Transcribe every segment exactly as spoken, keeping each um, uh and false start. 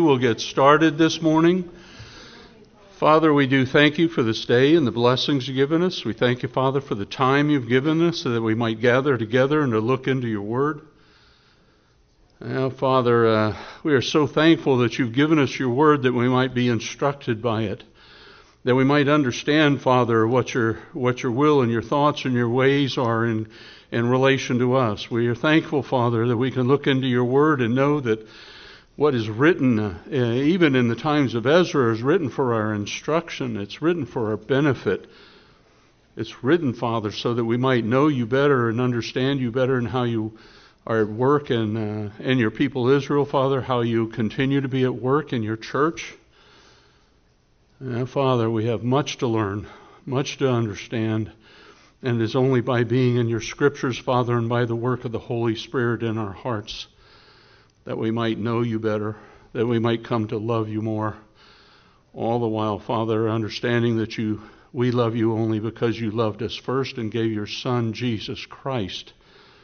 you. We'll get started this morning. Father, we do thank you for this day and the blessings you've given us. We thank you, Father, for the time you've given us so that we might gather together and to look into your word. Now, Father, uh, we are so thankful that you've given us your word that we might be instructed by it, that we might understand, Father, what your what your will and your thoughts and your ways are in, in relation to us. We are thankful, Father, that we can look into your word and know that what is written, uh, even in the times of Ezra, is written for our instruction. It's written for our benefit. It's written, Father, so that we might know you better and understand you better and how you are at work in, uh, in your people Israel, Father, how you continue to be at work in your church. And Father, we have much to learn, much to understand, and it is only by being in your scriptures, Father, and by the work of the Holy Spirit in our hearts that we might know you better, that we might come to love you more. All the while, Father, understanding that you, we love you only because you loved us first and gave your Son, Jesus Christ,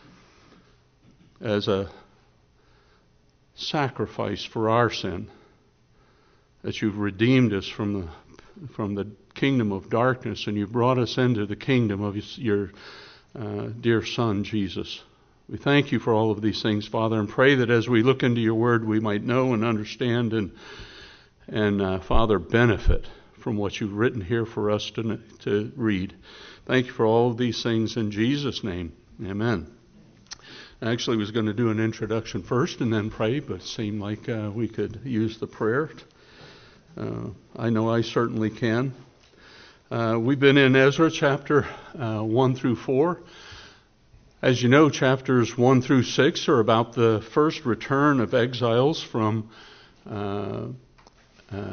as a sacrifice for our sin, that you've redeemed us from the from the kingdom of darkness and you've brought us into the kingdom of your uh, dear Son, Jesus. We thank you for all of these things, Father, and pray that as we look into your word, we might know and understand and, and uh, Father, benefit from what you've written here for us to, to read. Thank you for all of these things in Jesus' name. Amen. I actually was going to do an introduction first and then pray, but it seemed like uh, we could use the prayer. Uh, I know I certainly can. Uh, we've been in Ezra chapter uh, one through four. As you know, chapters one through six are about the first return of exiles from, uh, uh,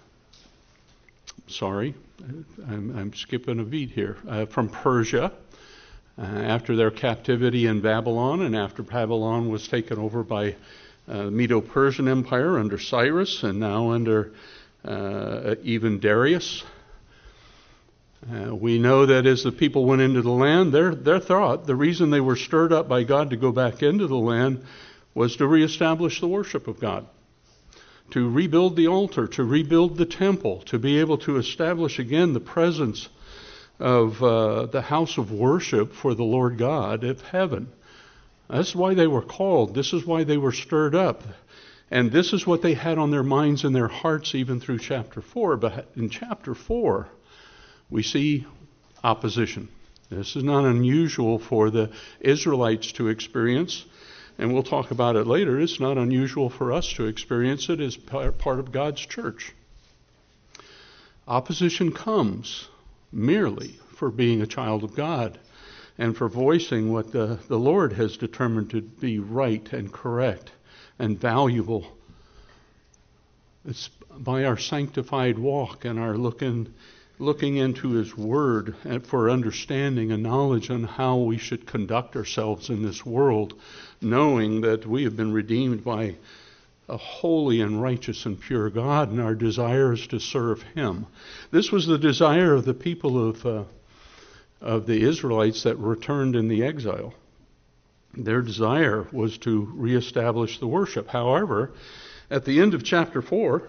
sorry, I'm, I'm skipping a beat here, uh, from Persia uh, after their captivity in Babylon and after Babylon was taken over by uh, the Medo-Persian Empire under Cyrus and now under uh, even Darius. Uh, we know that as the people went into the land, their their thought, the reason they were stirred up by God to go back into the land was to reestablish the worship of God, to rebuild the altar, to rebuild the temple, to be able to establish again the presence of uh, the house of worship for the Lord God of heaven. That's why they were called. This is why they were stirred up. And this is what they had on their minds and their hearts even through chapter four. But in chapter four, we see opposition. This is not unusual for the Israelites to experience, and we'll talk about it later. It's not unusual for us to experience it as part of God's church. Opposition comes merely for being a child of God and for voicing what the, the Lord has determined to be right and correct and valuable. It's by our sanctified walk and our looking looking into his word for understanding and knowledge on how we should conduct ourselves in this world, knowing that we have been redeemed by a holy and righteous and pure God, and our desire is to serve him. This was the desire of the people of uh, of the Israelites that returned in the exile. Their desire was to reestablish the worship. However, at the end of chapter four,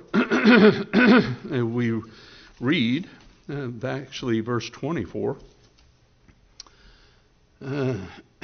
we read, Uh, actually, verse twenty-four. Uh,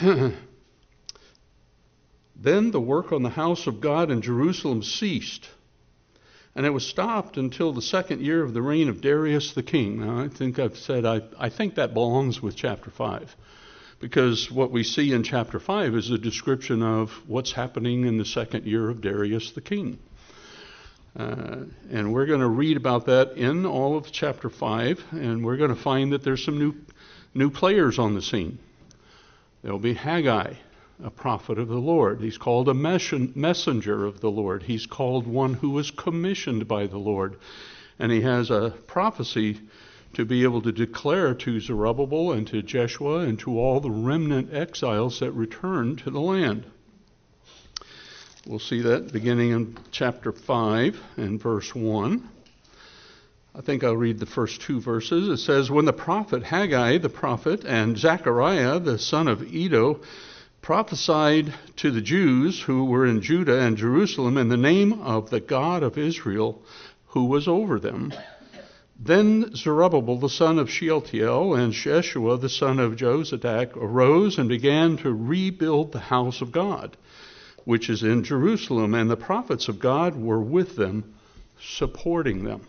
Then the work on the house of God in Jerusalem ceased, and it was stopped until the second year of the reign of Darius the king. Now, I think I've said I, I think that belongs with chapter five, because what we see in chapter five is a description of what's happening in the second year of Darius the king. Uh, and we're going to read about that in all of chapter five, and we're going to find that there's some new new players on the scene. There'll be Haggai, a prophet of the Lord. He's called a messenger of the Lord. He's called one who was commissioned by the Lord. And he has a prophecy to be able to declare to Zerubbabel and to Jeshua and to all the remnant exiles that return to the land. We'll see that beginning in chapter five and verse one. I think I'll read the first two verses. It says, "When the prophet Haggai the prophet and Zechariah the son of Iddo prophesied to the Jews who were in Judah and Jerusalem in the name of the God of Israel who was over them. Then Zerubbabel the son of Shealtiel and Jeshua the son of Jozadak arose and began to rebuild the house of God, which is in Jerusalem, and the prophets of God were with them, supporting them.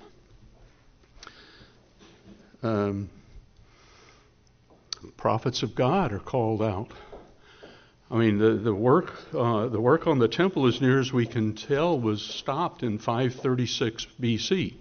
Um, prophets of God are called out. I mean, the, the work uh, the work on the temple, as near as we can tell, was stopped in five thirty-six B C.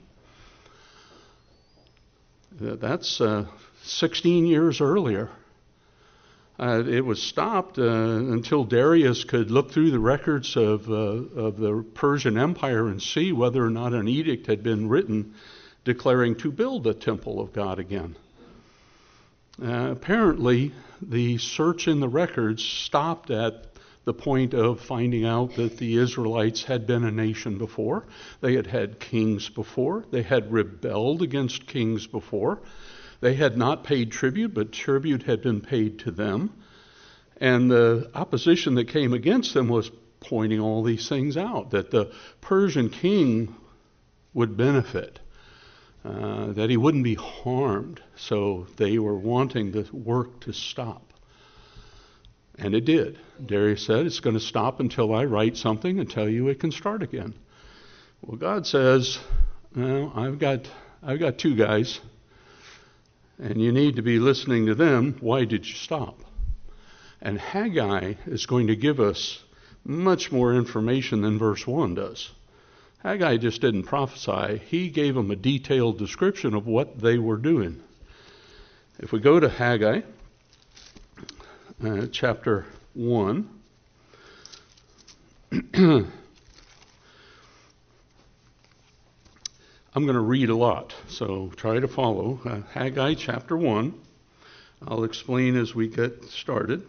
That's uh, sixteen years earlier. Uh, it was stopped uh, until Darius could look through the records of, uh, of the Persian Empire and see whether or not an edict had been written declaring to build the temple of God again. Uh, apparently, the search in the records stopped at the point of finding out that the Israelites had been a nation before. They had had kings before. They had rebelled against kings before. They had not paid tribute, but tribute had been paid to them. And the opposition that came against them was pointing all these things out, that the Persian king would benefit, uh, that he wouldn't be harmed. So they were wanting the work to stop. And it did. Darius said, it's going to stop until I write something and tell you it can start again. Well, God says, well, I've got, I've got two guys, and you need to be listening to them. Why did you stop? And Haggai is going to give us much more information than verse one does. Haggai just didn't prophesy. He gave them a detailed description of what they were doing. If we go to Haggai, uh, chapter one, I'm going to read a lot, so try to follow. Uh, Haggai chapter one. I'll explain as we get started.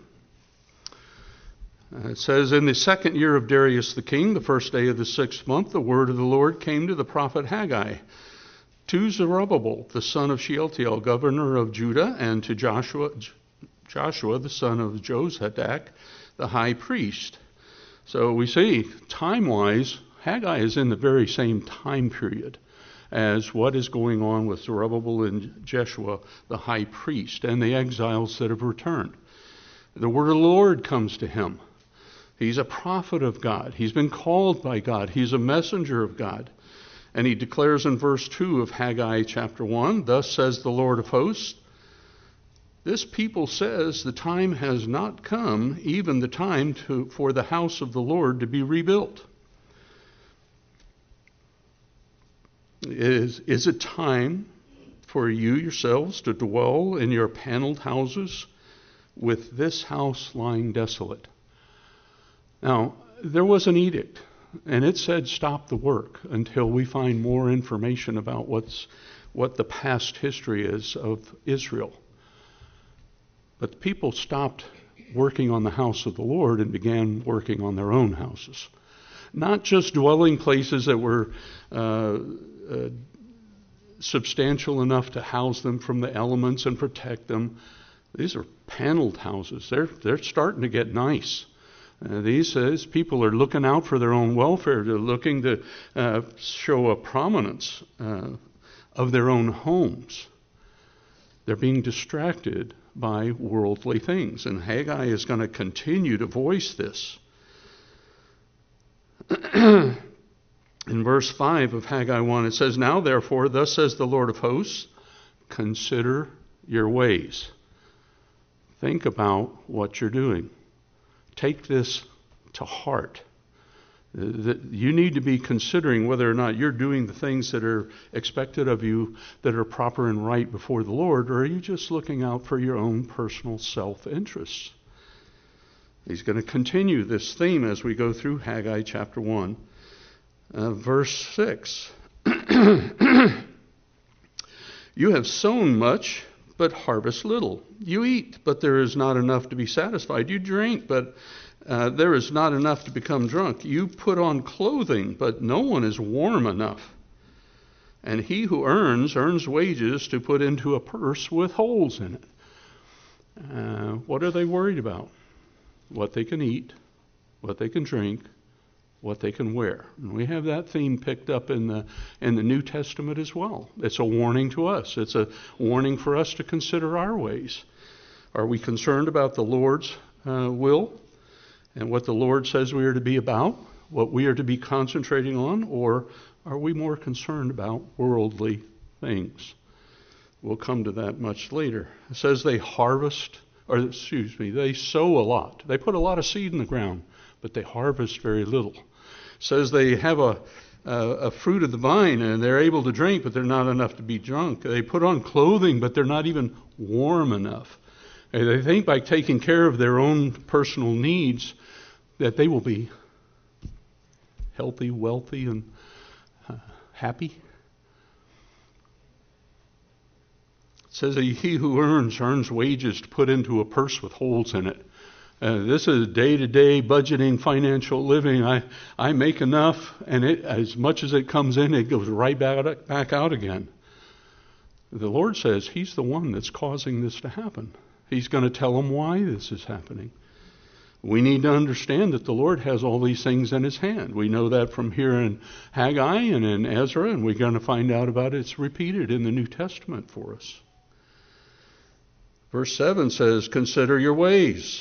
Uh, it says, in the second year of Darius the king, the first day of the sixth month, the word of the Lord came to the prophet Haggai, to Zerubbabel, the son of Shealtiel, governor of Judah, and to Joshua, Joshua the son of Jozadak, the high priest. So we see, time-wise, Haggai is in the very same time period as what is going on with Zerubbabel and Jeshua, the high priest, and the exiles that have returned. The word of the Lord comes to him. He's a prophet of God. He's been called by God. He's a messenger of God. And he declares in verse two of Haggai chapter one, thus says the Lord of hosts, this people says the time has not come, even the time to, for the house of the Lord to be rebuilt. Is, is it time for you yourselves to dwell in your paneled houses with this house lying desolate? Now, there was an edict, and it said stop the work until we find more information about what's, what the past history is of Israel. But the people stopped working on the house of the Lord and began working on their own houses. Not just dwelling places that were uh, uh, substantial enough to house them from the elements and protect them. These are paneled houses. They're, they're starting to get nice. Uh, these, uh, these people are looking out for their own welfare. They're looking to uh, show a prominence uh, of their own homes. They're being distracted by worldly things. And Haggai is going to continue to voice this. In verse five of Haggai one, it says, now therefore, thus says the Lord of hosts, consider your ways. Think about what you're doing. Take this to heart. That you need to be considering whether or not you're doing the things that are expected of you that are proper and right before the Lord, or are you just looking out for your own personal self-interests? He's going to continue this theme as we go through Haggai chapter one, uh, verse six. You have sown much, but harvest little. You eat, but there is not enough to be satisfied. You drink, but uh, there is not enough to become drunk. You put on clothing, but no one is warm enough. And he who earns, earns wages to put into a purse with holes in it. Uh, what are they worried about? what they can eat, what they can drink, what they can wear. And we have that theme picked up in the in the New Testament as well. It's a warning to us. It's a warning for us to consider our ways. Are we concerned about the Lord's uh, will and what the Lord says we are to be about, what we are to be concentrating on, or are we more concerned about worldly things? We'll come to that much later. It says they harvest, or excuse me, they sow a lot. They put a lot of seed in the ground, but they harvest very little. It says they have a, a, a fruit of the vine, and they're able to drink, but they're not enough to be drunk. They put on clothing, but they're not even warm enough. And they think by taking care of their own personal needs that they will be healthy, wealthy, and uh, happy. It says that he who earns, earns wages to put into a purse with holes in it. Uh, this is day-to-day budgeting, financial living. I, I make enough, and it, as much as it comes in, it goes right back, back out again. The Lord says He's the one that's causing this to happen. He's going to tell them why this is happening. We need to understand that the Lord has all these things in His hand. We know that from here in Haggai and in Ezra, and we're going to find out about it. It's repeated in the New Testament for us. Verse seven says, consider your ways.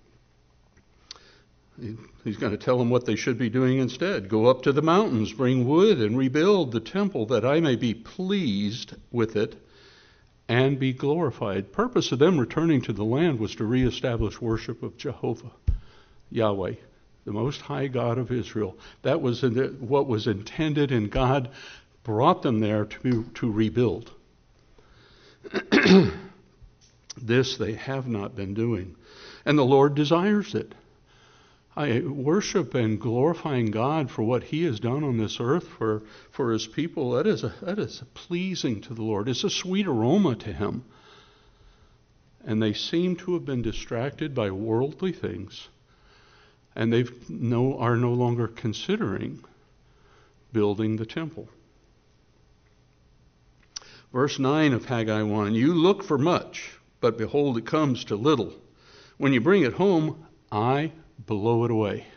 He's going to tell them what they should be doing instead. Go up to the mountains, bring wood, and rebuild the temple that I may be pleased with it and be glorified. Purpose of them returning to the land was to reestablish worship of Jehovah, Yahweh, the Most High God of Israel. That was what was intended, and God brought them there to, to rebuild. This they have not been doing, and the Lord desires it. I worship and glorifying God for what He has done on this earth for, for His people. That is, a, that is pleasing to the Lord. It's a sweet aroma to Him. And they seem to have been distracted by worldly things, and they no, are no longer considering building the temple. Verse nine of Haggai one, you look for much, but behold, it comes to little. When you bring it home, I blow it away.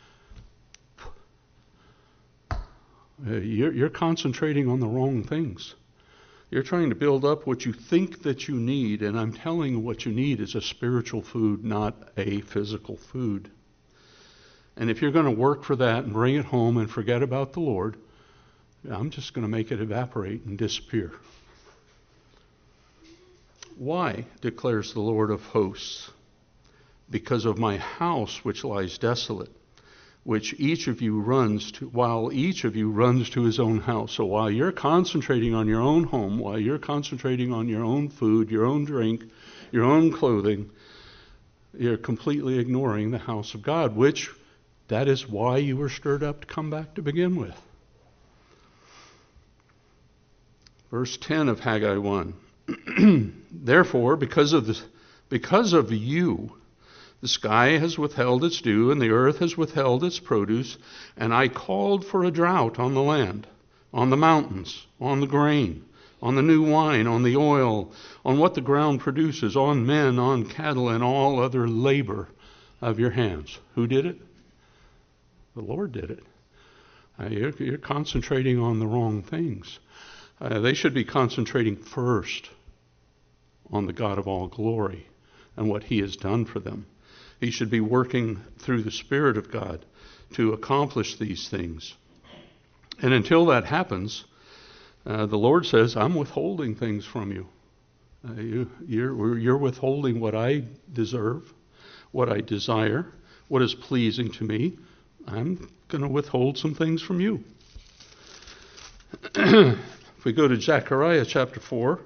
Uh, you're, you're concentrating on the wrong things. You're trying to build up what you think that you need, and I'm telling you what you need is a spiritual food, not a physical food. And if you're going to work for that and bring it home and forget about the Lord, I'm just going to make it evaporate and disappear. Why, declares the Lord of hosts? Because of my house which lies desolate, which each of you runs to, while each of you runs to his own house. So while you're concentrating on your own home, while you're concentrating on your own food, your own drink, your own clothing, you're completely ignoring the house of God, which that is why you were stirred up to come back to begin with. Verse ten of Haggai one. Therefore, because of the, because of you, the sky has withheld its dew, and the earth has withheld its produce, and I called for a drought on the land, on the mountains, on the grain, on the new wine, on the oil, on what the ground produces, on men, on cattle, and all other labor of your hands. Who did it? The Lord did it. Uh, you're, you're concentrating on the wrong things. Uh, they should be concentrating first on the God of all glory and what He has done for them. He should be working through the Spirit of God to accomplish these things. And until that happens, uh, the Lord says, I'm withholding things from you. Uh, you you're, you're withholding what I deserve, what I desire, what is pleasing to me. I'm going to withhold some things from you. If we go to Zechariah chapter four,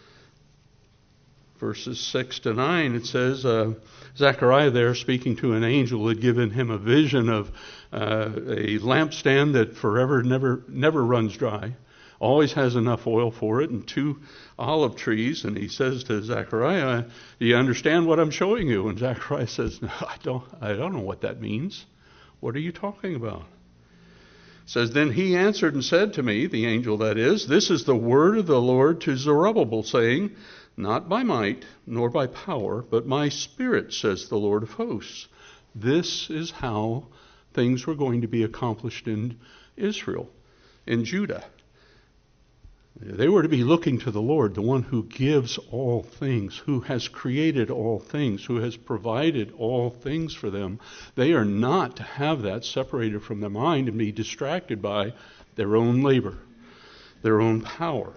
verses six to nine, it says, uh, Zechariah there speaking to an angel had given him a vision of uh, a lampstand that forever never never runs dry, always has enough oil for it, and two olive trees. And he says to Zechariah, do you understand what I'm showing you? And Zechariah says, no, I don't, I don't know what that means. What are you talking about? It says, then he answered and said to me, the angel that is, this is the word of the Lord to Zerubbabel, saying, not by might, nor by power, but my Spirit, says the Lord of hosts. This is how things were going to be accomplished in Israel, in Judah. They were to be looking to the Lord, the one who gives all things, who has created all things, who has provided all things for them. They are not to have that separated from their mind and be distracted by their own labor, their own power.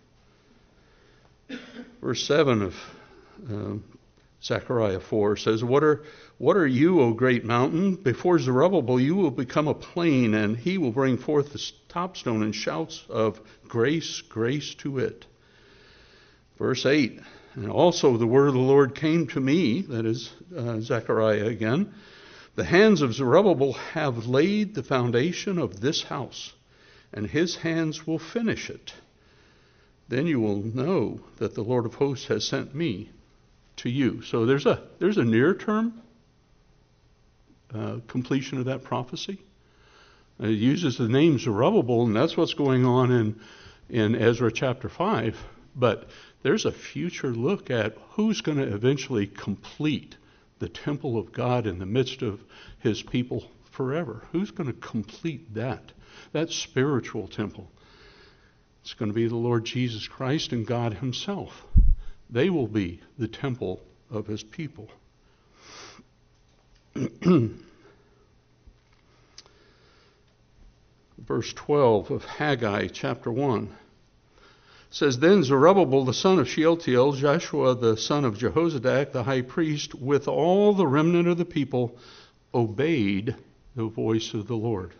Verse seven of uh, Zechariah four says, What are what are you, O great mountain? Before Zerubbabel you will become a plain, and he will bring forth the top stone and shouts of grace, grace to it. Verse eight, and also the word of the Lord came to me, that is uh, Zechariah again. The hands of Zerubbabel have laid the foundation of this house, and his hands will finish it. Then you will know that the Lord of hosts has sent me to you. So there's a there's a near term uh, completion of that prophecy. It uses the name Zerubbabel, and that's what's going on in in Ezra chapter five. But there's a future look at who's going to eventually complete the temple of God in the midst of his people forever. Who's going to complete that? That spiritual temple. It's going to be the Lord Jesus Christ and God himself. They will be the temple of his people. Verse twelve of Haggai chapter one says, Then Zerubbabel the son of Shealtiel, Joshua the son of Jehozadak the high priest, with all the remnant of the people, obeyed the voice of the Lord.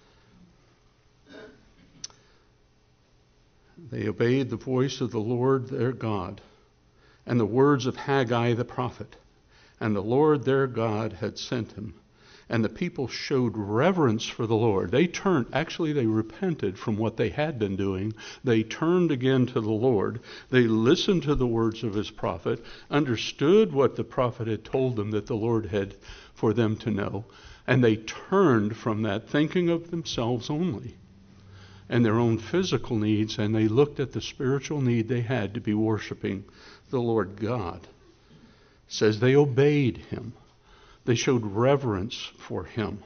They obeyed the voice of the Lord their God and the words of Haggai the prophet. And the Lord their God had sent him. And the people showed reverence for the Lord. They turned, actually they repented from what they had been doing. They turned again to the Lord. They listened to the words of his prophet, understood what the prophet had told them that the Lord had for them to know. And they turned from that thinking of themselves only and their own physical needs, and they looked at the spiritual need they had to be worshiping the Lord God. It says they obeyed him. They showed reverence for him.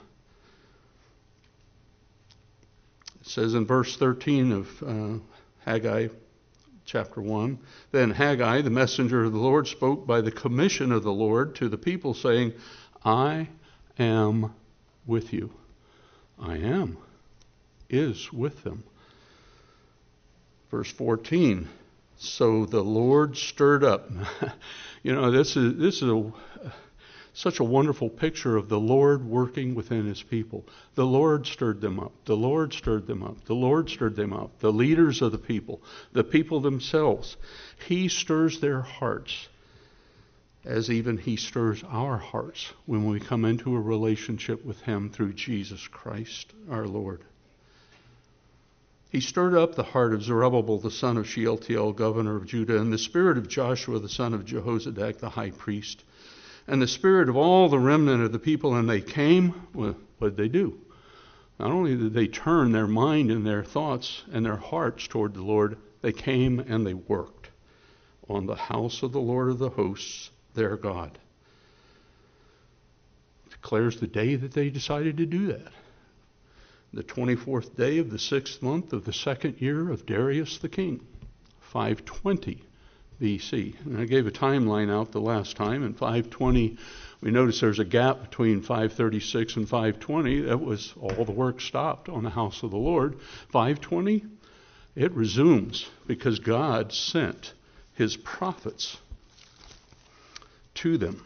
It says in verse thirteen of uh, Haggai chapter one, Then Haggai, the messenger of the Lord, spoke by the commission of the Lord to the people, saying, I am with you. I am. Is with them. Verse fourteen, so the Lord stirred up. You know, this is this is a, such a wonderful picture of the Lord working within his people. The Lord stirred them up. The Lord stirred them up. The Lord stirred them up. The leaders of the people, the people themselves. He stirs their hearts, as even he stirs our hearts when we come into a relationship with him through Jesus Christ our Lord. He stirred up the heart of Zerubbabel, the son of Shealtiel, governor of Judah, and the spirit of Joshua, the son of Jehozadak, the high priest, and the spirit of all the remnant of the people. And they came, well, what did they do? Not only did they turn their mind and their thoughts and their hearts toward the Lord, they came and they worked on the house of the Lord of the hosts, their God. It declares the day that they decided to do that. The twenty-fourth day of the sixth month of the second year of Darius the king, five twenty B C. And I gave a timeline out the last time. In five twenty, we notice there's a gap between five thirty-six and five twenty. That was all the work stopped on the house of the Lord. five twenty, it resumes because God sent his prophets to them.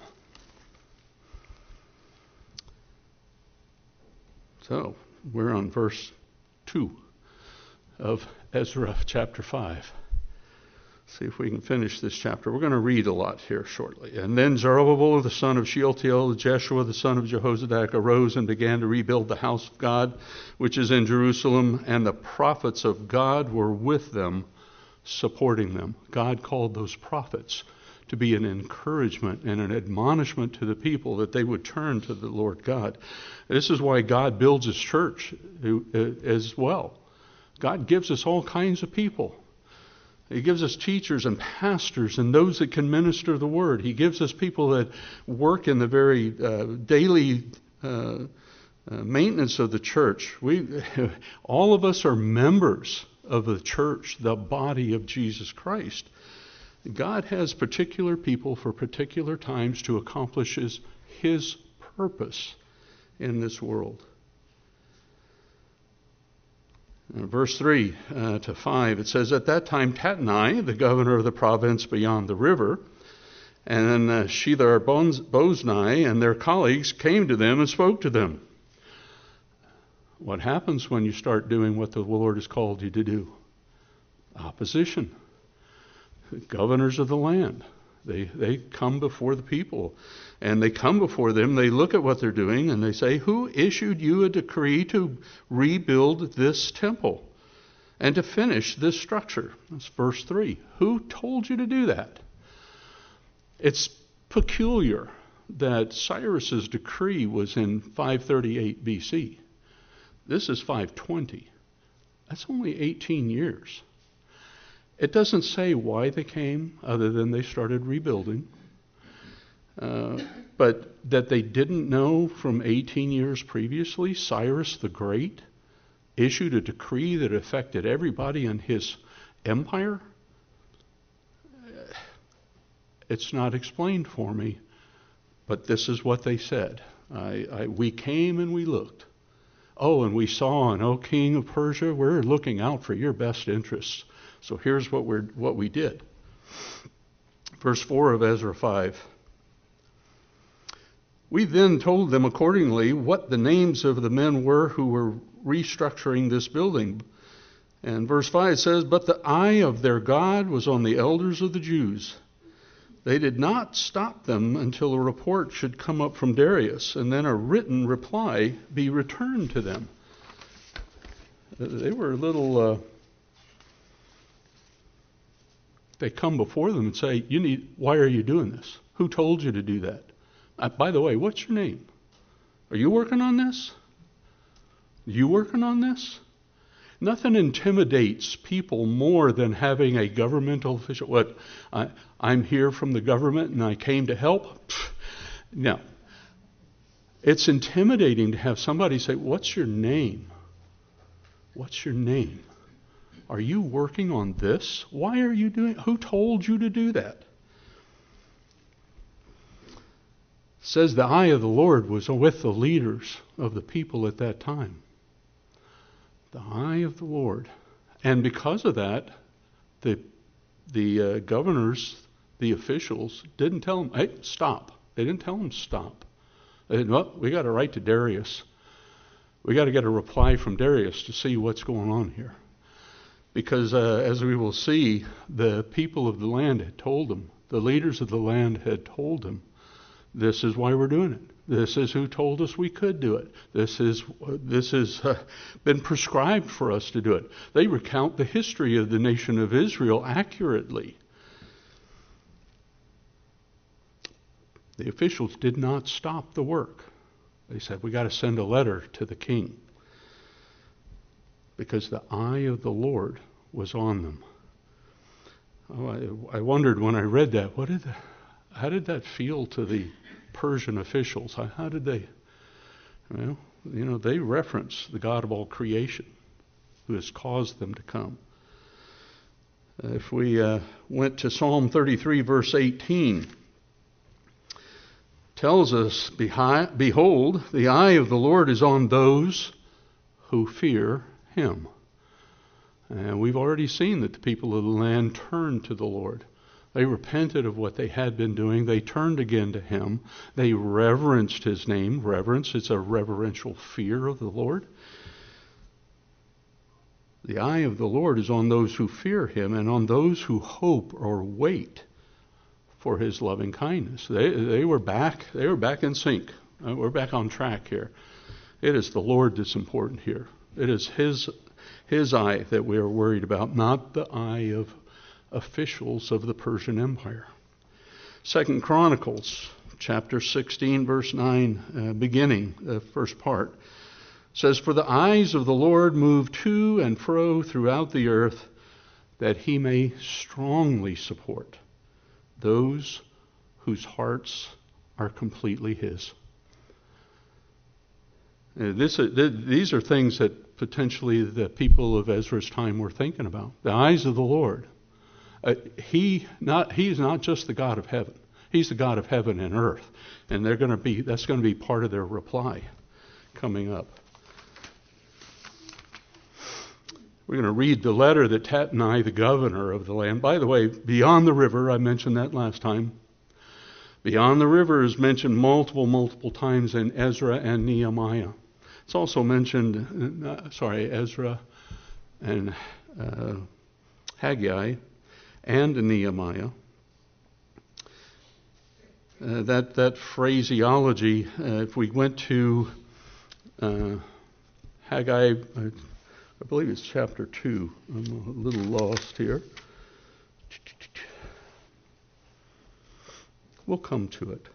So, we're on verse two of Ezra chapter five. See if we can finish this chapter. We're going to read a lot here shortly. And then Zerubbabel, the son of Shealtiel, Jeshua, the son of Jehozadak, arose and began to rebuild the house of God, which is in Jerusalem, and the prophets of God were with them, supporting them. God called those prophets to be an encouragement and an admonishment to the people that they would turn to the Lord God. This is why God builds his church as well. God gives us all kinds of people He gives us teachers and pastors and those that can minister the word. He gives us people that work in the very uh, daily uh, uh, maintenance of the church. We, all of us are members of the church, the body of Jesus Christ. God has particular people for particular times to accomplish his, his purpose in this world. In verse three uh, to five, it says, at that time Tatnai, the governor of the province beyond the river, and uh, Shethar-boznai and their colleagues came to them and spoke to them. What happens when you start doing what the Lord has called you to do? Opposition. Governors of the land. They, they come before the people, and they come before them, they look at what they're doing, and they say, who issued you a decree to rebuild this temple and to finish this structure? That's verse three. Who told you to do that? It's peculiar that Cyrus's decree was in five thirty-eight B C. This is five twenty. That's only eighteen years. It doesn't say why they came, other than they started rebuilding. Uh, but that they didn't know from eighteen years previously, Cyrus the Great issued a decree that affected everybody in his empire. It's not explained for me, but this is what they said. I, I, we came and we looked. Oh, and we saw, and oh, King of Persia, we're looking out for your best interests. So here's what we're what we did. Verse four of Ezra five. We then told them accordingly what the names of the men were who were restructuring this building. And verse five says, but the eye of their God was on the elders of the Jews. They did not stop them until a report should come up from Darius, and then a written reply be returned to them. They were a little... Uh, They come before them and say, "You need. Why are you doing this? Who told you to do that? Uh, by the way, what's your name? Are you working on this? You working on this?" Nothing intimidates people more than having a governmental official. What? I, I'm here from the government and I came to help. Pfft, no. It's intimidating to have somebody say, "What's your name? What's your name? Are you working on this? Why are you doing? Who told you to do that?" It says the eye of the Lord was with the leaders of the people at that time. The eye of the Lord. And because of that, the the uh, governors, the officials, didn't tell them, "Hey, stop." They didn't tell them stop. They said, "Well, we got to write to Darius. We got to get a reply from Darius to see what's going on here." Because uh, as we will see, the people of the land had told them, the leaders of the land had told them, this is why we're doing it. This is who told us we could do it. This is this has uh, been prescribed for us to do it. They recount the history of the nation of Israel accurately. The officials did not stop the work. They said, we got to send a letter to the king, because the eye of the Lord was on them. Oh, I, I wondered when I read that, what did the, how did that feel to the Persian officials? How, how did they, well, you know, they reference the God of all creation who has caused them to come. Uh, if we uh, went to Psalm thirty-three, verse eighteen, tells us, "Behold, the eye of the Lord is on those who fear him." And we've already seen that the people of the land turned to the Lord. They repented of what they had been doing. They turned again to him. They reverenced his name. Reverence, it's a reverential fear of the Lord. The eye of the Lord is on those who fear him and on those who hope or wait for his loving kindness. They they were back. They were back in sync. Uh, we're back on track here. It is the Lord that's important here. It is his his eye that we are worried about, not the eye of officials of the Persian Empire. Second Chronicles chapter sixteen, verse nine, uh, beginning the first part, says, "For the eyes of the Lord move to and fro throughout the earth that he may strongly support those whose hearts are completely his. Uh, this, uh, th- these are things that potentially the people of Ezra's time were thinking about. The eyes of the Lord. Uh, he not he is not just the God of heaven. He's the God of heaven and earth, and they're going to be that's going to be part of their reply coming up. We're going to read the letter that Tatnai, the governor of the land. By the way, beyond the river, I mentioned that last time. Beyond the river is mentioned multiple, multiple times in Ezra and Nehemiah. It's also mentioned, uh, sorry, Ezra and uh, Haggai and in Nehemiah. Uh, that that phraseology, uh, if we went to uh, Haggai, uh, I believe it's chapter two. I'm a little lost here. We'll come to it.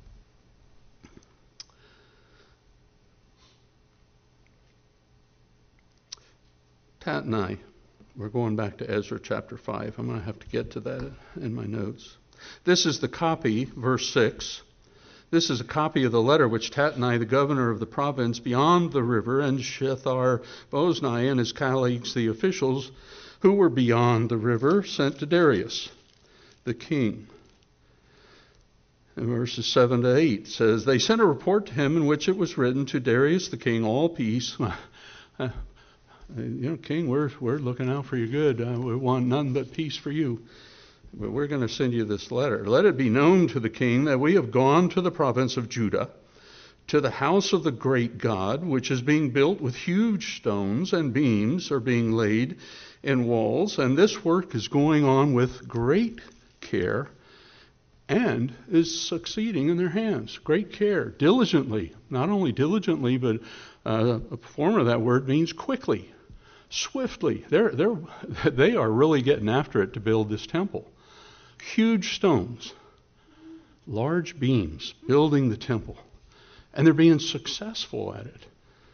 Tatnai. We're going back to Ezra chapter five. I'm going to have to get to that in my notes. This is the copy, verse six. This is a copy of the letter which Tatnai, the governor of the province beyond the river, and Shethar-Boznai and his colleagues, the officials who were beyond the river, sent to Darius, the king. And verses seven to eight says, they sent a report to him in which it was written, to Darius the king, all peace. You know, king, we're we're looking out for your good. Uh, we want none but peace for you. But we're going to send you this letter. Let it be known to the king that we have gone to the province of Judah, to the house of the great God, which is being built with huge stones, and beams are being laid in walls. And this work is going on with great care and is succeeding in their hands. Great care, diligently. Not only diligently, but uh, a form of that word means quickly, swiftly. They're, they're, they are really getting after it to build this temple. Huge stones, large beams, building the temple. And they're being successful at it.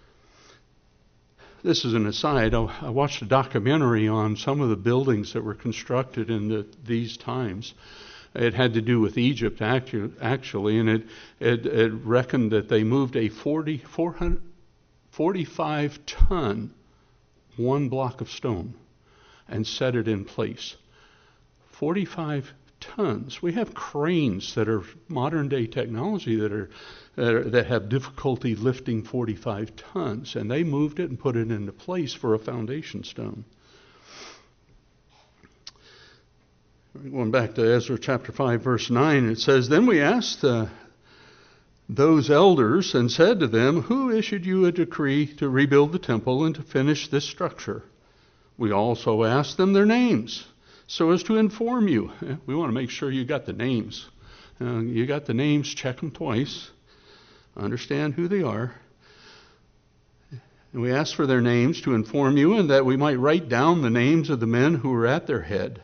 This is an aside. I watched a documentary on some of the buildings that were constructed in the, these times. It had to do with Egypt, actually, and it, it, it reckoned that they moved a forty, forty-five ton one block of stone and set it in place. forty-five tons. We have cranes that are modern day technology that are, that are that have difficulty lifting forty-five tons, and they moved it and put it into place for a foundation stone. Going back to Ezra chapter five, verse nine, it says, then we asked uh, those elders and said to them, who issued you a decree to rebuild the temple and to finish this structure? We also asked them their names, so as to inform you. We want to make sure you got the names. Uh, you got the names, check them twice, understand who they are. And we asked for their names to inform you, and that we might write down the names of the men who were at their head.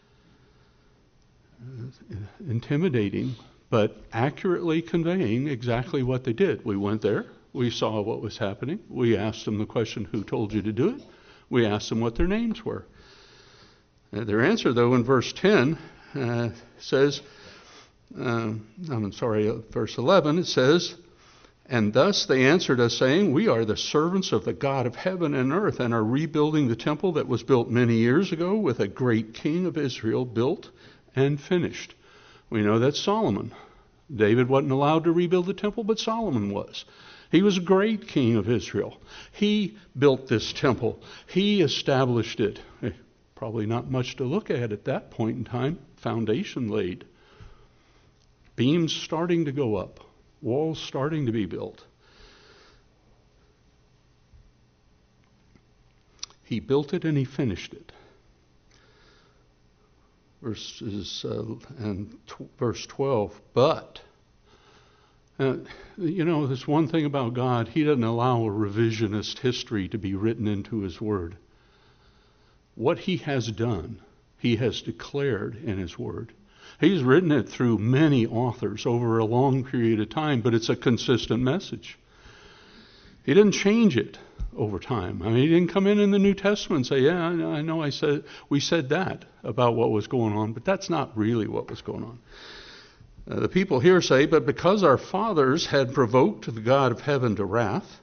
Intimidating, but accurately conveying exactly what they did. We went there. We saw what was happening. We asked them the question, who told you to do it? We asked them what their names were. Uh, their answer, though, in verse ten uh, says, uh, I'm sorry, uh, verse eleven, it says, and thus they answered us, saying, we are the servants of the God of heaven and earth, and are rebuilding the temple that was built many years ago with a great king of Israel, built and finished. We know that's Solomon. David wasn't allowed to rebuild the temple, but Solomon was. He was a great king of Israel. He built this temple. He established it. Probably not much to look at at that point in time. Foundation laid. Beams starting to go up. Walls starting to be built. He built it and he finished it. Verses uh, and t- verse twelve. But uh, you know, there's one thing about God: He doesn't allow a revisionist history to be written into His Word. What He has done, He has declared in His Word. He's written it through many authors over a long period of time, but it's a consistent message. He didn't change it over time. I mean, he didn't come in in the New Testament and say, yeah, I know I said, we said that about what was going on, but that's not really what was going on. Uh, the people here say, but because our fathers had provoked the God of heaven to wrath,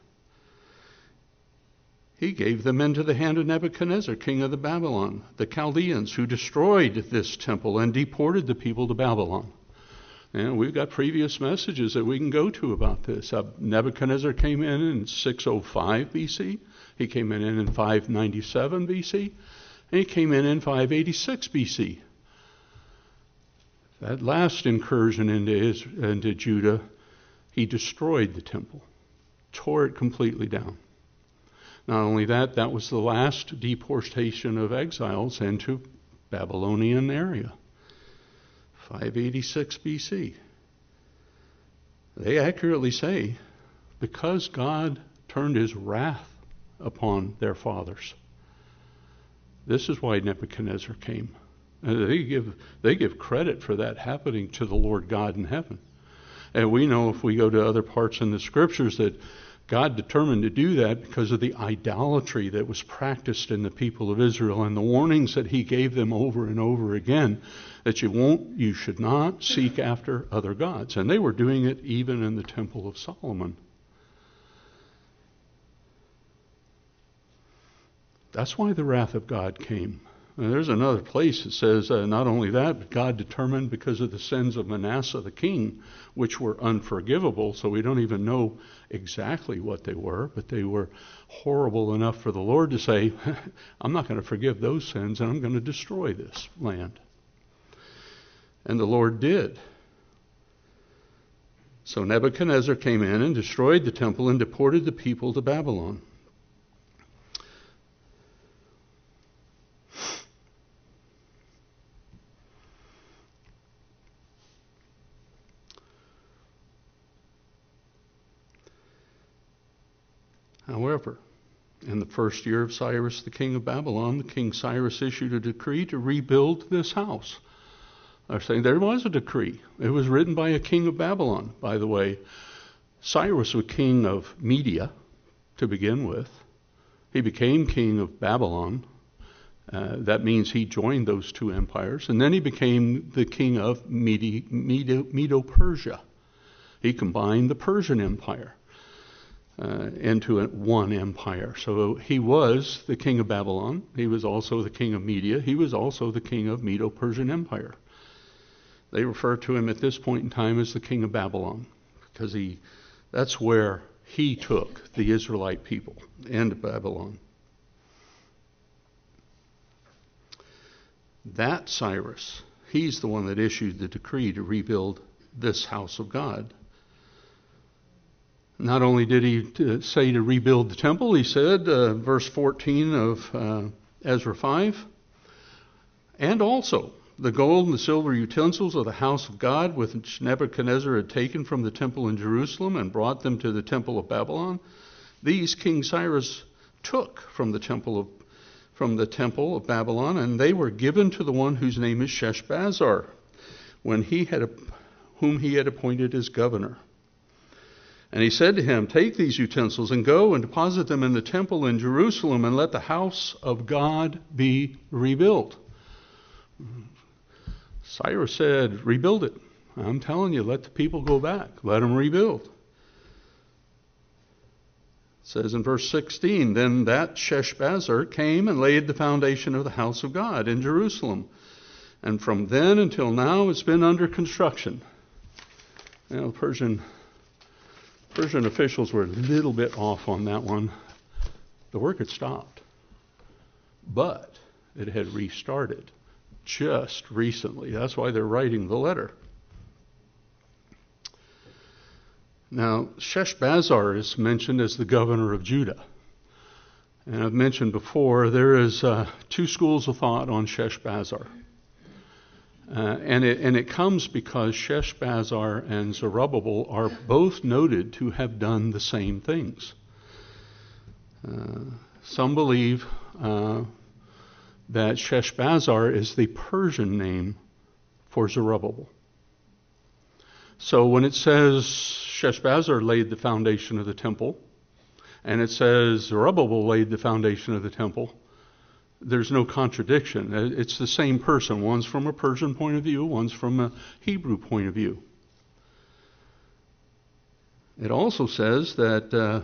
he gave them into the hand of Nebuchadnezzar, king of the Babylon, the Chaldeans, who destroyed this temple and deported the people to Babylon. And we've got previous messages that we can go to about this. Uh, Nebuchadnezzar came in in six oh five B C. He came in in five ninety-seven B C. And he came in in five eighty-six B C. That last incursion into, Israel, into Judah, he destroyed the temple, tore it completely down. Not only that, that was the last deportation of exiles into Babylonian area. five eighty-six B C. They accurately say, because God turned his wrath upon their fathers. This is why Nebuchadnezzar came. And they give they give credit for that happening to the Lord God in heaven. And we know if we go to other parts in the scriptures that God determined to do that because of the idolatry that was practiced in the people of Israel and the warnings that he gave them over and over again that you won't, you should not seek after other gods. And they were doing it even in the Temple of Solomon. That's why the wrath of God came. And there's another place that says uh, not only that, but God determined because of the sins of Manasseh the king, which were unforgivable, so we don't even know exactly what they were, but they were horrible enough for the Lord to say, I'm not going to forgive those sins, and I'm going to destroy this land. And the Lord did. So Nebuchadnezzar came in and destroyed the temple and deported the people to Babylon. However, in the first year of Cyrus, the king of Babylon, the king Cyrus issued a decree to rebuild this house. They're saying there was a decree. It was written by a king of Babylon, by the way. Cyrus was king of Media to begin with. He became king of Babylon. Uh, that means he joined those two empires. And then he became the king of Medi- Medo- Medo-Persia. He combined the Persian Empire Uh, into a, one empire. So he was the king of Babylon. He was also the king of Media. He was also the king of Medo-Persian Empire. They refer to him at this point in time as the king of Babylon because he, that's where he took the Israelite people into Babylon. That Cyrus, he's the one that issued the decree to rebuild this house of God. Not only did he uh, say to rebuild the temple, he said, uh, verse fourteen of uh, Ezra five, and also the gold and the silver utensils of the house of God, which Nebuchadnezzar had taken from the temple in Jerusalem and brought them to the temple of Babylon, these King Cyrus took from the temple of from the temple of Babylon, and they were given to the one whose name is Sheshbazzar, when he had whom he had appointed as governor. And he said to him, take these utensils and go and deposit them in the temple in Jerusalem and let the house of God be rebuilt. Cyrus said, rebuild it. I'm telling you, let the people go back. Let them rebuild. It says in verse sixteen, then that Sheshbazzar came and laid the foundation of the house of God in Jerusalem. And from then until now it's been under construction. Now, the Persian... Persian officials were a little bit off on that one. The work had stopped, but it had restarted just recently. That's why they're writing the letter. Now, Sheshbazzar is mentioned as the governor of Judah. And I've mentioned before, there is uh, two schools of thought on Sheshbazzar. Uh, and, it, and it comes because Sheshbazzar and Zerubbabel are both noted to have done the same things. Uh, some believe uh, that Sheshbazzar is the Persian name for Zerubbabel. So when it says Sheshbazzar laid the foundation of the temple, and it says Zerubbabel laid the foundation of the temple, there's no contradiction. It's the same person. One's from a Persian point of view, one's from a Hebrew point of view. It also says that uh,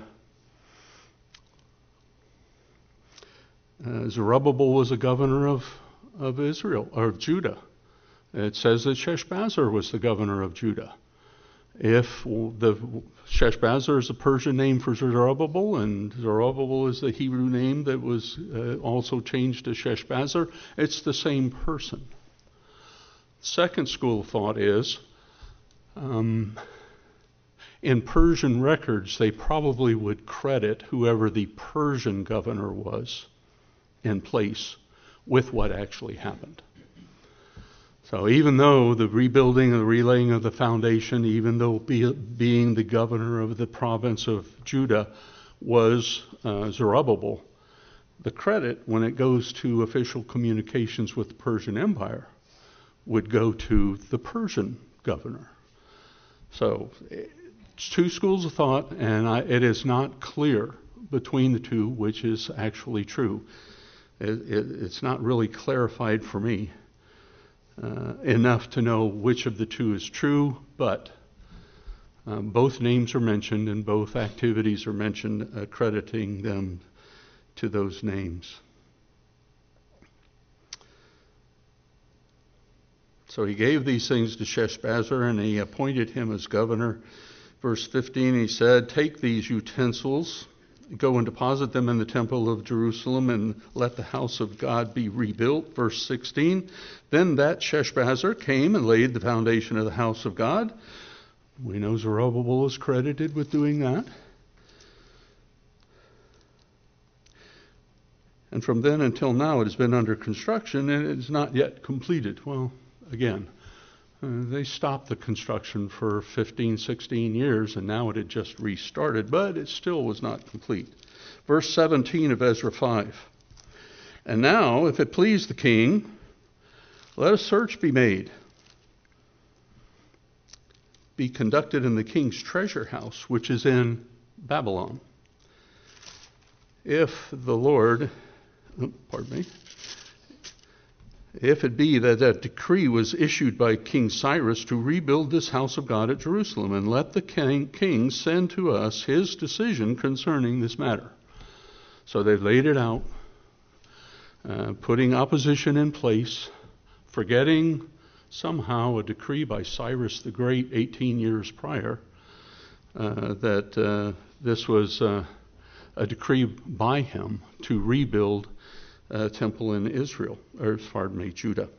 uh, Zerubbabel was a governor of, of Israel, or of Judah. It says that Sheshbazzar was the governor of Judah. If the Sheshbazzar is a Persian name for Zerubbabel, and Zerubbabel is the Hebrew name that was uh, also changed to Sheshbazzar, it's the same person. Second school of thought is, um, in Persian records, they probably would credit whoever the Persian governor was in place with what actually happened. So even though the rebuilding and the relaying of the foundation, even though be, being the governor of the province of Judah was uh, Zerubbabel, the credit, when it goes to official communications with the Persian Empire, would go to the Persian governor. So it's two schools of thought, and I, it is not clear between the two which is actually true. It, it, it's not really clarified for me. Uh, enough to know which of the two is true, but um, both names are mentioned and both activities are mentioned, accrediting them to those names. So he gave these things to Sheshbazzar, and he appointed him as governor. Verse fifteen, he said, "Take these utensils, go and deposit them in the temple of Jerusalem, and let the house of God be rebuilt." Verse sixteen, "Then that Sheshbazzar came and laid the foundation of the house of God." We know Zerubbabel is credited with doing that. "And from then until now it has been under construction, and it is not yet completed." Well, again, uh, they stopped the construction for fifteen, sixteen years, and now it had just restarted, but it still was not complete. Verse seventeen of Ezra five. "And now, if it please the king, let a search be made, be conducted in the king's treasure house, which is in Babylon. If the Lord, oh, pardon me, if it be that that decree was issued by King Cyrus to rebuild this house of God at Jerusalem, and let the king, king send to us his decision concerning this matter." So they've laid it out, uh, putting opposition in place, forgetting somehow a decree by Cyrus the Great eighteen years prior, uh, that uh, this was uh, a decree by him to rebuild a temple in Israel, or pardon me, Judah.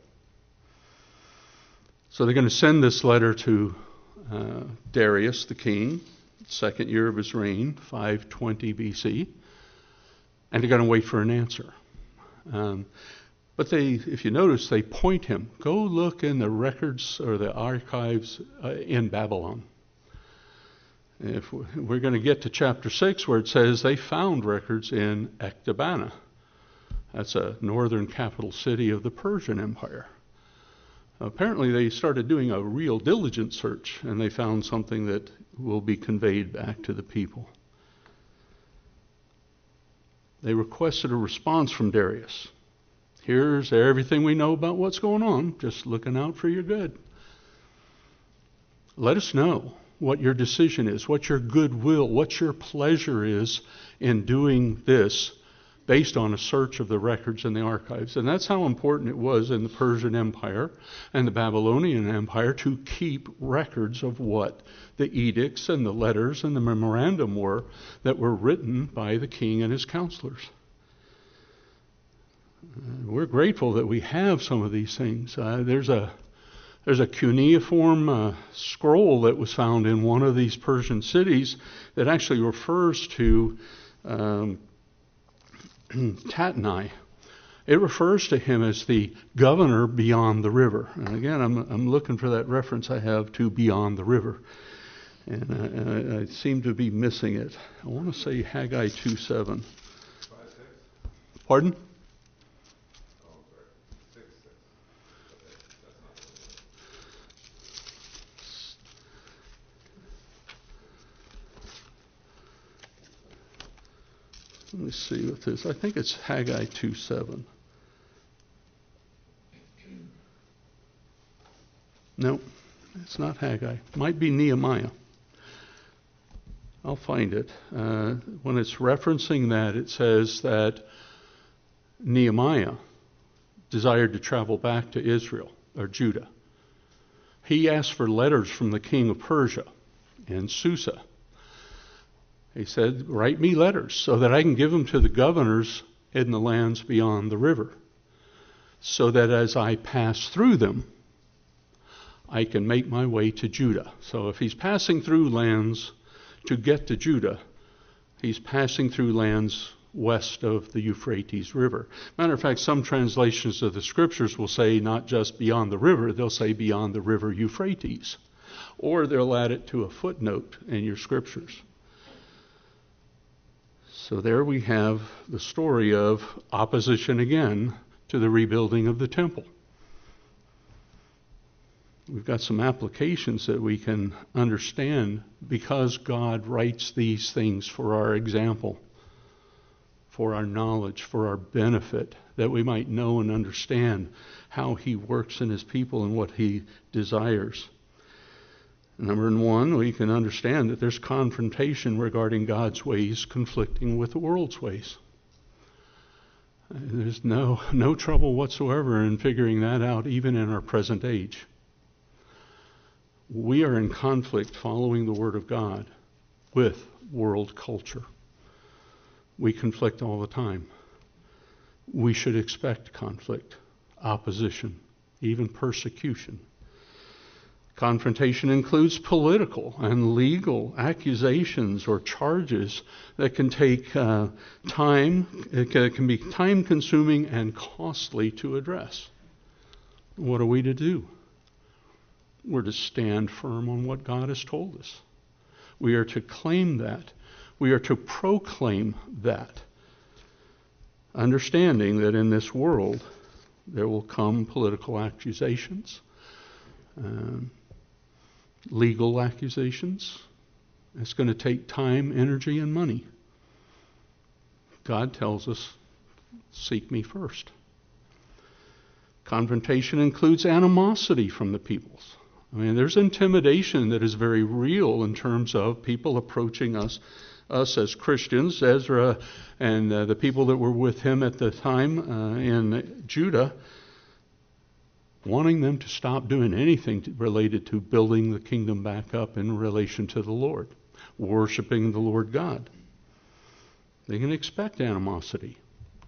So they're going to send this letter to uh, Darius the king, second year of his reign, five twenty B C, and they're going to wait for an answer. Um, But they, if you notice, they point him. Go look in the records or the archives uh, in Babylon. If we're going to get to chapter six, where it says they found records in Ecbatana. That's a northern capital city of the Persian Empire. Apparently, they started doing a real diligent search, and they found something that will be conveyed back to the people. They requested a response from Darius. Here's everything we know about what's going on, just looking out for your good. Let us know what your decision is, what your goodwill, what your pleasure is in doing this based on a search of the records in the archives. And that's how important it was in the Persian Empire and the Babylonian Empire to keep records of what the edicts and the letters and the memorandum were that were written by the king and his counselors. We're grateful that we have some of these things. Uh, there's a there's a cuneiform uh, scroll that was found in one of these Persian cities that actually refers to um, Tatnai. It refers to him as the governor beyond the river. And again, I'm I'm looking for that reference I have to beyond the river, and I, I, I seem to be missing it. I want to say Haggai two seven. Pardon? Let me see what this. I think it's Haggai two seven. No, it's not Haggai. Might be Nehemiah. I'll find it. Uh, when it's referencing that, it says that Nehemiah desired to travel back to Israel, or Judah. He asked for letters from the king of Persia and Susa. He said, write me letters so that I can give them to the governors in the lands beyond the river, so that as I pass through them, I can make my way to Judah. So if he's passing through lands to get to Judah, he's passing through lands west of the Euphrates River. Matter of fact, some translations of the scriptures will say not just beyond the river, they'll say beyond the river Euphrates. Or they'll add it to a footnote in your scriptures. So there we have the story of opposition again to the rebuilding of the temple. We've got some applications that we can understand because God writes these things for our example, for our knowledge, for our benefit, that we might know and understand how he works in his people and what he desires. Number one, we can understand that there's confrontation regarding God's ways conflicting with the world's ways. There's no, no trouble whatsoever in figuring that out, even in our present age. We are in conflict following the Word of God with world culture. We conflict all the time. We should expect conflict, opposition, even persecution. Confrontation includes political and legal accusations or charges that can take uh, time, it can be time-consuming and costly to address. What are we to do? We're to stand firm on what God has told us. We are to claim that. We are to proclaim that, understanding that in this world there will come political accusations, um, legal accusations. It's going to take time, energy, and money. God tells us, seek me first. Confrontation includes animosity from the peoples. I mean, there's intimidation that is very real in terms of people approaching us, us as Christians. Ezra and uh, the people that were with him at the time uh, in Judah, wanting them to stop doing anything to, related to building the kingdom back up in relation to the Lord, worshiping the Lord God. They can expect animosity.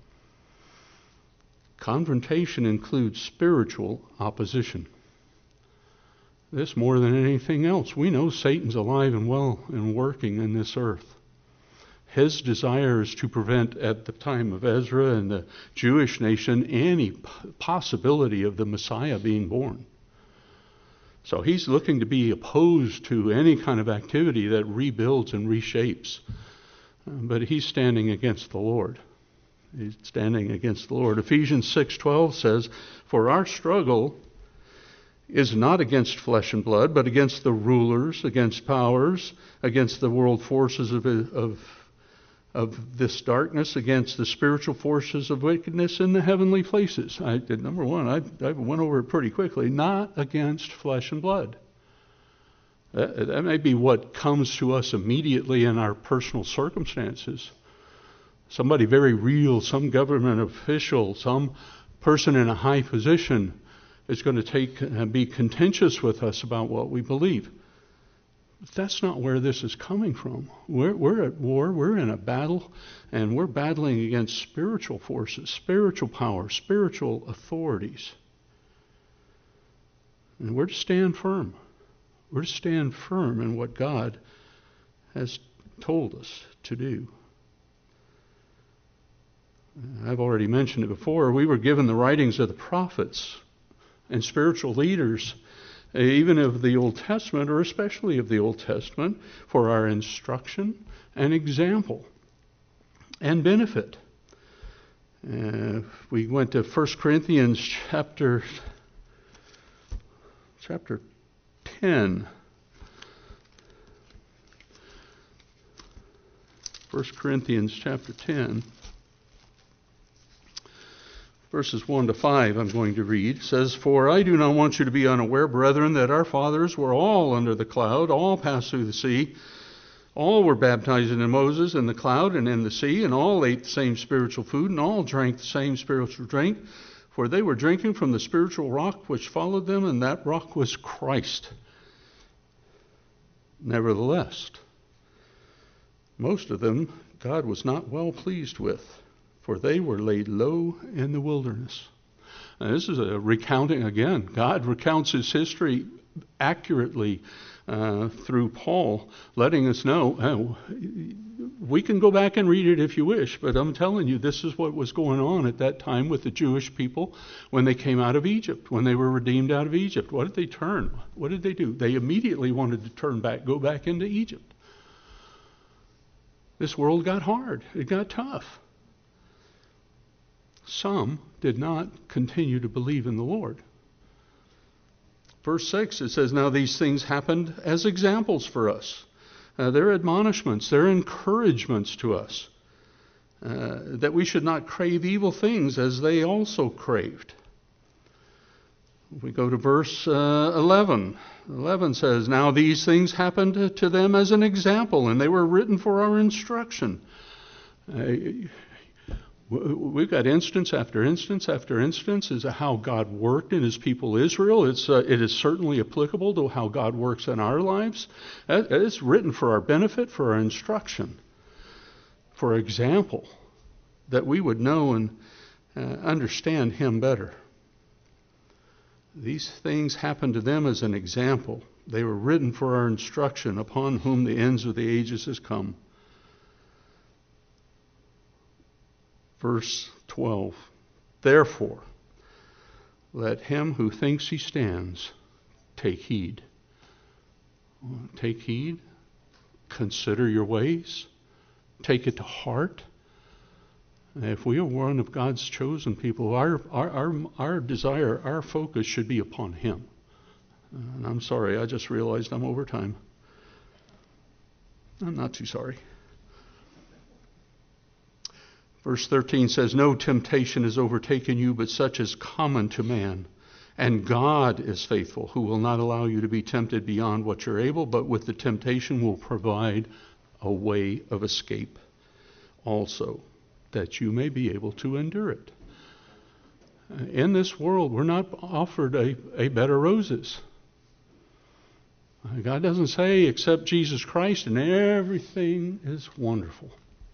Confrontation includes spiritual opposition. This more than anything else. We know Satan's alive and well and working in this earth. His desire is to prevent, at the time of Ezra and the Jewish nation, any possibility of the Messiah being born. So he's looking to be opposed to any kind of activity that rebuilds and reshapes. But he's standing against the Lord. He's standing against the Lord. Ephesians six twelve says, "For our struggle is not against flesh and blood, but against the rulers, against powers, against the world forces of, of, of this darkness, against the spiritual forces of wickedness in the heavenly places." I did number one, I, I went over it pretty quickly. Not against flesh and blood. That, that may be what comes to us immediately in our personal circumstances. Somebody very real, some government official, some person in a high position is going to take and be contentious with us about what we believe. But that's not where this is coming from. We're, we're at war, we're in a battle, and we're battling against spiritual forces, spiritual power, spiritual authorities. And we're to stand firm. We're to stand firm in what God has told us to do. I've already mentioned it before. We were given the writings of the prophets and spiritual leaders, even of the Old Testament, or especially of the Old Testament, for our instruction and example and benefit. Uh, we went to First Corinthians chapter, chapter ten. First Corinthians chapter ten. Verses one to five I'm going to read. It says, "For I do not want you to be unaware, brethren, that our fathers were all under the cloud, all passed through the sea. All were baptized in Moses in the cloud and in the sea, and all ate the same spiritual food, and all drank the same spiritual drink. For they were drinking from the spiritual rock which followed them, and that rock was Christ. Nevertheless, most of them God was not well pleased with, for they were laid low in the wilderness." Now, this is a recounting again. God recounts his history accurately uh, through Paul, letting us know, oh, we can go back and read it if you wish, but I'm telling you, this is what was going on at that time with the Jewish people when they came out of Egypt, when they were redeemed out of Egypt. What did they turn? What did they do? They immediately wanted to turn back, go back into Egypt. This world got hard. It got tough. Some did not continue to believe in the Lord. Verse six, it says, "Now these things happened as examples for us." Uh, they're admonishments, they're encouragements to us, uh, that we should not crave evil things as they also craved. We go to verse uh, eleven. eleven says, "Now these things happened to them as an example, and they were written for our instruction." Uh, We've got instance after instance after instance as to how God worked in his people Israel. It's, uh, it is certainly applicable to how God works in our lives. It's written for our benefit, for our instruction, for example, that we would know and uh, understand him better. These things happened to them as an example. They were written for our instruction, upon whom the ends of the ages has come. Verse twelve, "Therefore, let him who thinks he stands take heed." Take heed. Consider your ways. Take it to heart. If we are one of God's chosen people, our, our, our, our desire, our focus should be upon him. And I'm sorry, I just realized I'm over time. I'm not too sorry. Verse thirteen says, "No temptation has overtaken you, but such as common to man. And God is faithful, who will not allow you to be tempted beyond what you're able, but with the temptation will provide a way of escape also, that you may be able to endure it." In this world, we're not offered a, a bed of roses. God doesn't say, "Accept Jesus Christ and everything is wonderful."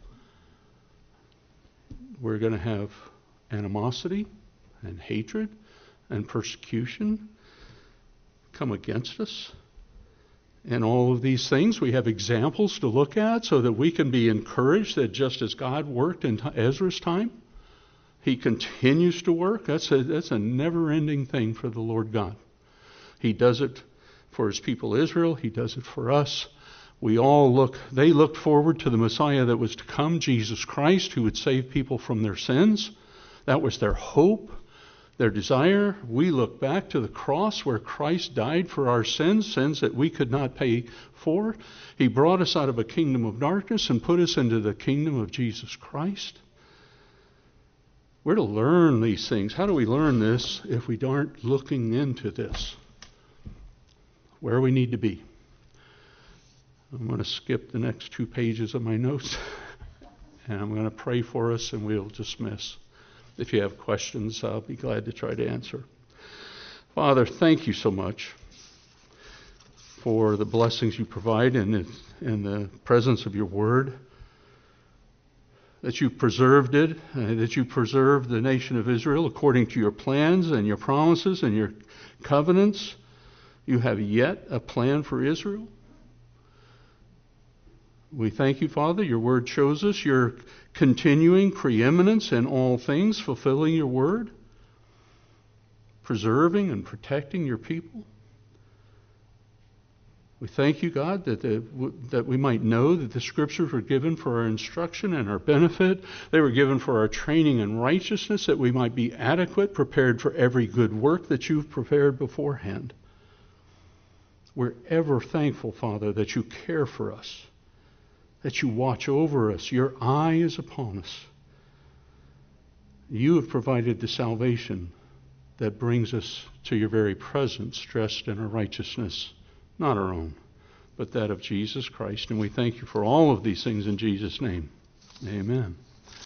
We're going to have animosity and hatred and persecution come against us. And all of these things, we have examples to look at so that we can be encouraged that just as God worked in Ezra's time, he continues to work. That's a, that's a never-ending thing for the Lord God. He does it for his people Israel. He does it for us. We all look, they looked forward to the Messiah that was to come, Jesus Christ, who would save people from their sins. That was their hope, their desire. We look back to the cross where Christ died for our sins, sins that we could not pay for. He brought us out of a kingdom of darkness and put us into the kingdom of Jesus Christ. We're to learn these things. How do we learn this if we aren't looking into this? Where we need to be. I'm going to skip the next two pages of my notes, and I'm going to pray for us, and we'll dismiss. If you have questions, I'll be glad to try to answer. Father, thank you so much for the blessings you provide in the, in the presence of your word, that you preserved it, uh, that you preserved the nation of Israel according to your plans and your promises and your covenants. You have yet a plan for Israel. We thank you, Father. Your word shows us your continuing preeminence in all things, fulfilling your word, preserving and protecting your people. We thank you, God, that, the, that we might know that the Scriptures were given for our instruction and our benefit. They were given for our training in righteousness, that we might be adequate, prepared for every good work that you've prepared beforehand. We're ever thankful, Father, that you care for us, that you watch over us. Your eye is upon us. You have provided the salvation that brings us to your very presence, dressed in a righteousness, not our own, but that of Jesus Christ. And we thank you for all of these things in Jesus' name. Amen.